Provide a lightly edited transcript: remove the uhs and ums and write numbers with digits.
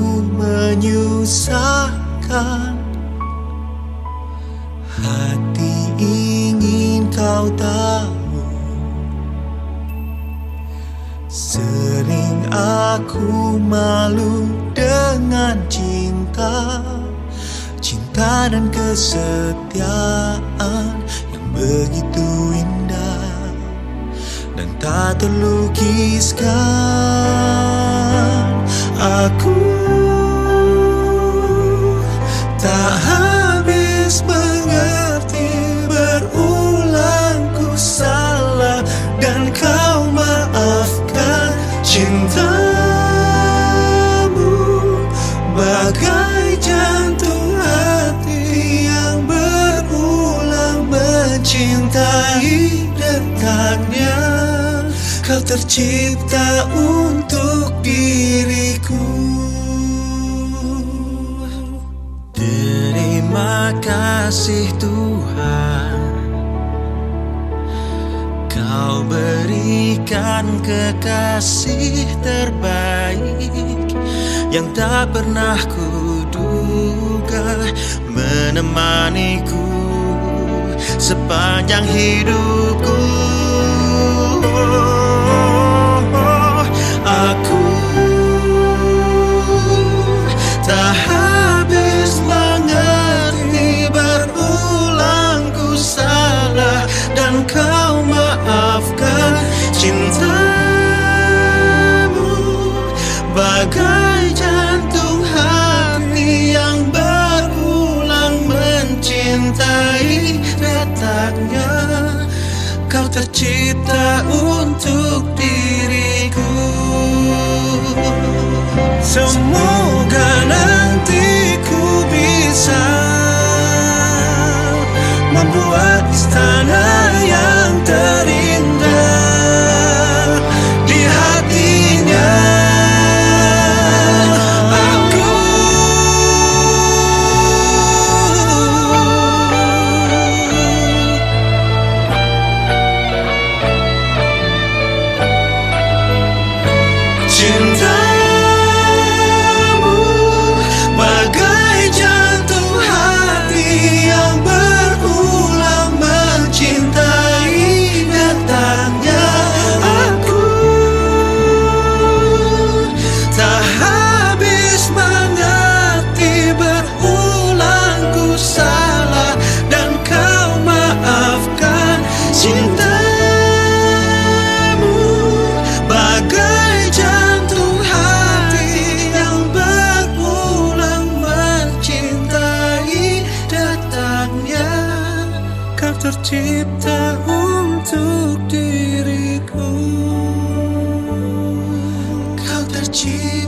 menyusahkan. Hati ingin kau tahu, sering aku malu dengan cinta. Cinta dan kesetiaan yang begitu indah dan tak terlukiskan. Aku tak habis mengerti, berulang ku salah dan kau maafkan. Cintamu bagai jantung hati yang berulang mencintai detaknya. Kau tercipta untuk diriku. Terima kasih Tuhan, Kau berikan kekasih terbaik yang tak pernah kuduga, menemaniku sepanjang hidupku. Aku tak habis mengerti, berulang ku salah dan kau maafkan. Cintamu bagai jantung hati yang berulang mencintai detaknya. Kau tercipta untuk diriku. Semoga nanti ku bisa membuat istana yang terindah di hatinya. Aku cintamu bagai jantung hati yang berulang mencintai detaknya. Aku tak habis mengerti, berulang ku salah dan kau maafkan. Cintamu bagai jantung hati yang berulang mencintai detaknya. Kau tercipta untuk diriku. Kau tercipta